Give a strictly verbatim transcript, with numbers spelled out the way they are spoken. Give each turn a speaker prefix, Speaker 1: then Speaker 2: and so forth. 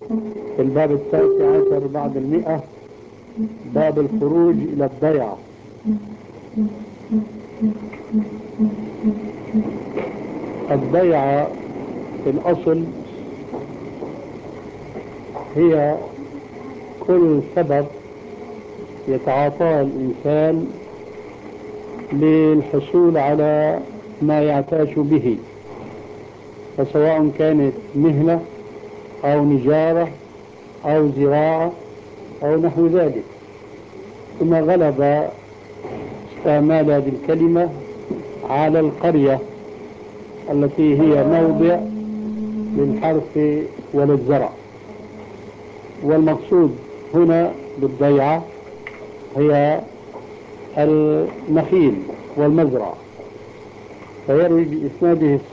Speaker 1: في الباب التاسع عشر بعد المئة، باب الخروج إلى الضيعة. الضيعة في الأصل هي كل سبب يتعاطاه الإنسان للحصول على ما يعتاش به، فسواء كانت مهنة أو نجارة أو زراعة أو نحو ذلك. ثم غلب استعمال هذه الكلمة على القرية التي هي موضع للحرث وللزرع، والمقصود هنا بالضيعة هي النخيل والمزرعة. فيروي بإسناده